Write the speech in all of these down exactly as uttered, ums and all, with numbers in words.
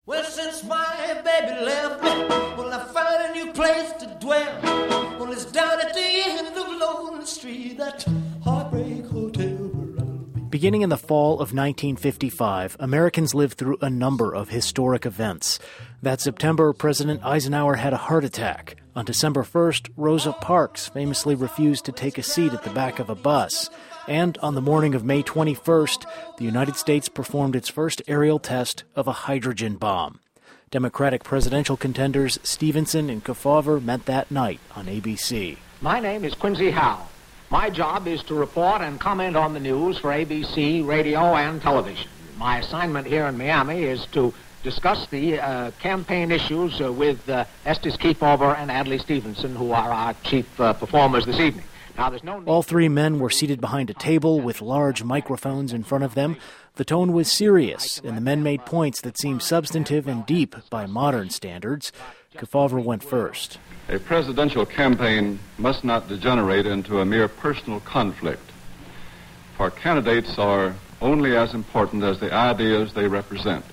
Well, since my baby left me, well, I found a new place to dwell. Well, it's down at the end of Lonely Street, that Heartbreak Hotel where I'll be. Beginning in the fall of nineteen fifty-five, Americans lived through a number of historic events. That September, President Eisenhower had a heart attack. On December first, Rosa Parks famously refused to take a seat at the back of a bus. And on the morning of May twenty-first, the United States performed its first aerial test of a hydrogen bomb. Democratic presidential contenders Stevenson and Kefauver met that night on A B C. My name is Quincy Howell. My job is to report and comment on the news for A B C, radio, and television. My assignment here in Miami is to discuss the uh, campaign issues uh, with uh, Estes Kefauver and Adlai Stevenson, who are our chief uh, performers this evening. Now, there's no All three men were seated behind a table with large microphones in front of them. The tone was serious, and the men made points that seemed substantive and deep by modern standards. Kefauver went first. A presidential campaign must not degenerate into a mere personal conflict, for candidates are only as important as the ideas they represent.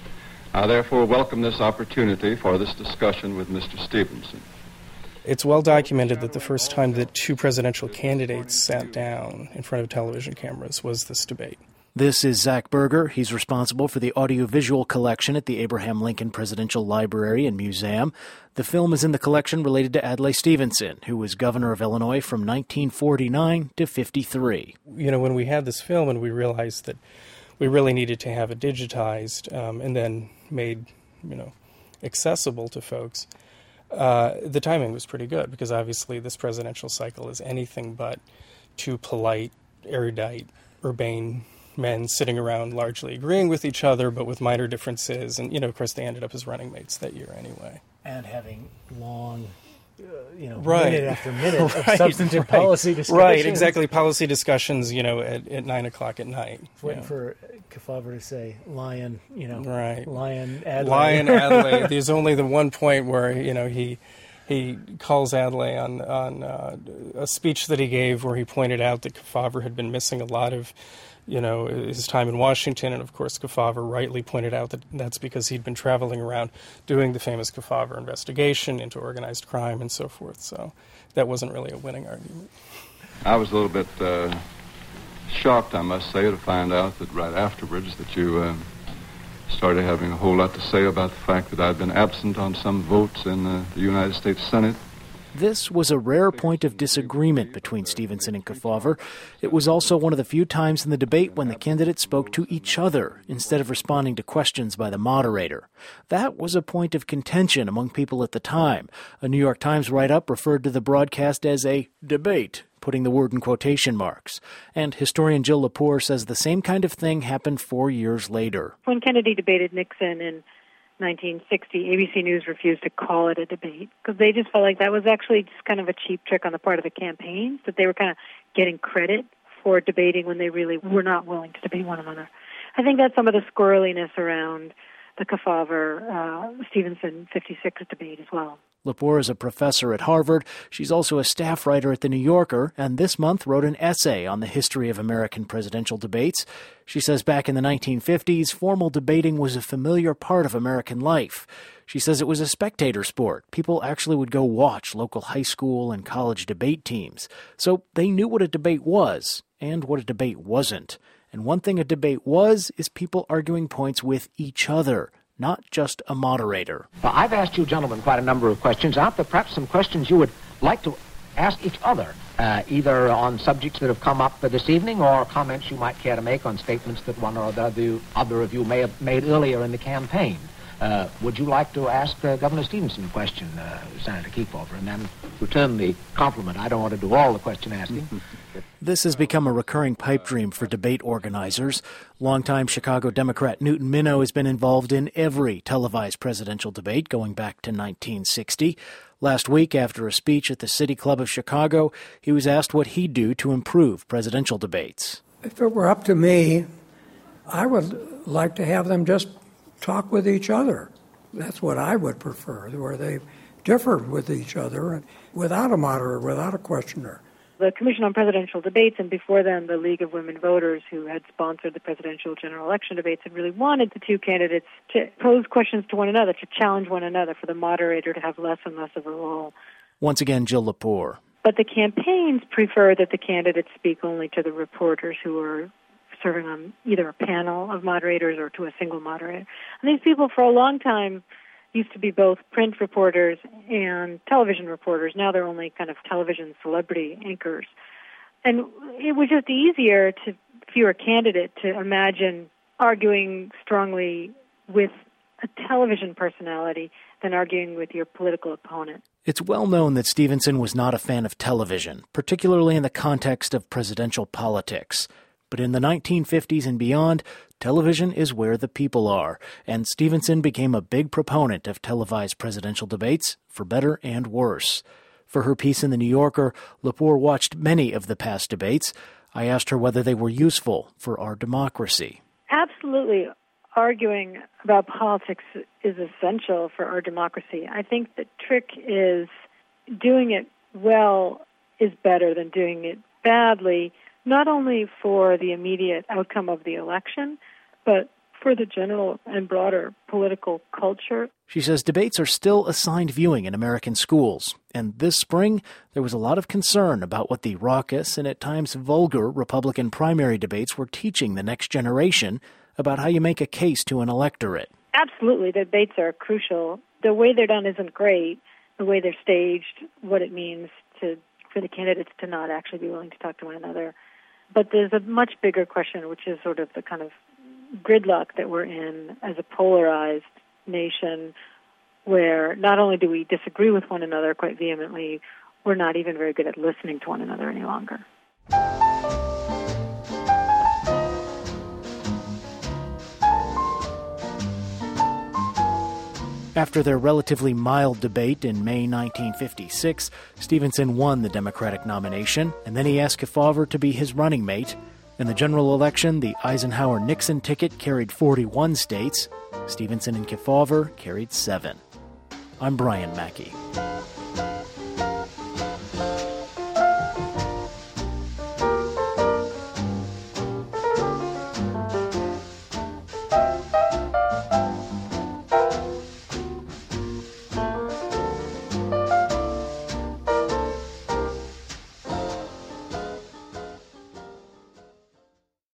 I therefore welcome this opportunity for this discussion with Mister Stevenson. It's well documented that the first time that two presidential candidates sat down in front of television cameras was this debate. This is Zach Berger. He's responsible for the audiovisual collection at the Abraham Lincoln Presidential Library and Museum. The film is in the collection related to Adlai Stevenson, who was governor of Illinois from nineteen forty-nine to fifty-three. You know, when we had this film and we realized that we really needed to have it digitized um, and then made, you know, accessible to folks, Uh, the timing was pretty good because obviously this presidential cycle is anything but two polite, erudite, urbane men sitting around largely agreeing with each other but with minor differences. And, you know, of course, they ended up as running mates that year anyway. And having long, uh, you know, right. minute after minute right, of substantive right. policy discussions. Right, exactly. Policy discussions, you know, at, at nine o'clock at night. Waiting yeah. for Kefauver to say, Lion, you know, right. Lion Adlai. Lion Adlai. There's only the one point where, you know, he he calls Adlai on, on uh, a speech that he gave where he pointed out that Kefauver had been missing a lot of, you know, his time in Washington. And, of course, Kefauver rightly pointed out that that's because he'd been traveling around doing the famous Kefauver investigation into organized crime and so forth. So that wasn't really a winning argument. I was a little bit uh, shocked, I must say, to find out that right afterwards that you uh, started having a whole lot to say about the fact that I'd been absent on some votes in uh, the United States Senate. This was a rare point of disagreement between Stevenson and Kefauver. It was also one of the few times in the debate when the candidates spoke to each other instead of responding to questions by the moderator. That was a point of contention among people at the time. A New York Times write-up referred to the broadcast as a debate, putting the word in quotation marks. And historian Jill Lepore says the same kind of thing happened four years later. When Kennedy debated Nixon in nineteen sixty, A B C News refused to call it a debate because they just felt like that was actually just kind of a cheap trick on the part of the campaigns, that they were kind of getting credit for debating when they really were not willing to debate one another. I think that's some of the squirreliness around the Kefauver-Stevenson uh, fifty-six debate as well. Lepore is a professor at Harvard. She's also a staff writer at The New Yorker, and this month wrote an essay on the history of American presidential debates. She says back in the nineteen fifties, formal debating was a familiar part of American life. She says it was a spectator sport. People actually would go watch local high school and college debate teams. So they knew what a debate was and what a debate wasn't. And one thing a debate was is people arguing points with each other, not just a moderator. Well, I've asked you gentlemen quite a number of questions. Aren't there perhaps some questions you would like to ask each other, uh, either on subjects that have come up uh, this evening or comments you might care to make on statements that one or the other, other of you may have made earlier in the campaign? Uh, would you like to ask uh, Governor Stevenson a question, uh, Senator Kefauver, and then return the compliment? I don't want to do all the question asking. This has become a recurring pipe dream for debate organizers. Longtime Chicago Democrat Newton Minow has been involved in every televised presidential debate going back to nineteen sixty. Last week, after a speech at the City Club of Chicago, he was asked what he'd do to improve presidential debates. If it were up to me, I would like to have them just talk with each other. That's what I would prefer, where they differ with each other and without a moderator, without a questioner. The Commission on Presidential Debates, and before then the League of Women Voters, who had sponsored the presidential general election debates, had really wanted the two candidates to pose questions to one another, to challenge one another, for the moderator to have less and less of a role. Once again, Jill Lepore. But the campaigns prefer that the candidates speak only to the reporters who are serving on either a panel of moderators or to a single moderator. And these people, for a long time, used to be both print reporters and television reporters. Now they're only kind of television celebrity anchors. And it was just easier to, if you were a candidate, to imagine arguing strongly with a television personality than arguing with your political opponent. It's well known that Stevenson was not a fan of television, particularly in the context of presidential politics. But in the nineteen fifties and beyond, television is where the people are, and Stevenson became a big proponent of televised presidential debates, for better and worse. For her piece in The New Yorker, Lepore watched many of the past debates. I asked her whether they were useful for our democracy. Absolutely. Arguing about politics is essential for our democracy. I think the trick is doing it well is better than doing it badly, not only for the immediate outcome of the election, but for the general and broader political culture. She says debates are still assigned viewing in American schools, and this spring there was a lot of concern about what the raucous and at times vulgar Republican primary debates were teaching the next generation about how you make a case to an electorate. Absolutely, the debates are crucial. The way they're done isn't great. The way they're staged, what it means to for the candidates to not actually be willing to talk to one another. But there's a much bigger question, which is sort of the kind of gridlock that we're in as a polarized nation, where not only do we disagree with one another quite vehemently, we're not even very good at listening to one another any longer. After their relatively mild debate in May nineteen fifty-six, Stevenson won the Democratic nomination, and then he asked Kefauver to be his running mate. In the general election, the Eisenhower-Nixon ticket carried forty-one states. Stevenson and Kefauver carried seven. I'm Brian Mackey.